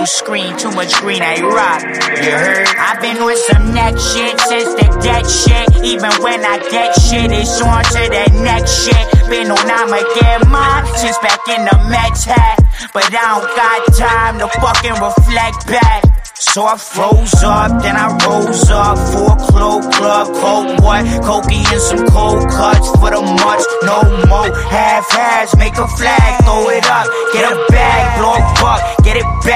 screen, too much green, I rock. You heard? I've been with some next shit since the dead shit. Even when I get shit, it's on to the next shit. Been on I'ma get mine since back in the Mets hat. But I don't got time to fucking reflect back. So I froze up, then I rose up. 4 Clo Club, cold what? Cokey and some cold cuts for the much, no more half-halves. Make a flag, throw it up, get a bag, blow a buck, get it back.